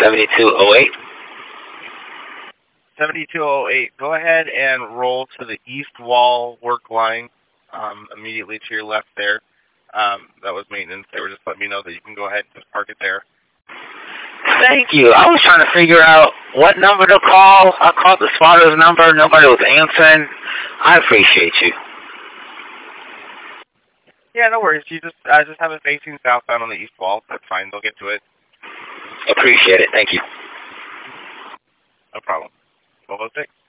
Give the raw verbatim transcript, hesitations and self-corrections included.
seventy-two oh eight. seventy-two oh eight. Go ahead and roll to the east wall work line, um, immediately to your left there. Um, that was maintenance. They were just letting me know that you can go ahead and just park it there. Thank you. I was trying to figure out what number to call. I called the spotter's number. Nobody was answering. I appreciate you. Yeah, no worries. You just uh, just have it facing southbound on the east wall. That's fine. They'll get to it. Appreciate it. Thank you. No problem. twelve oh six.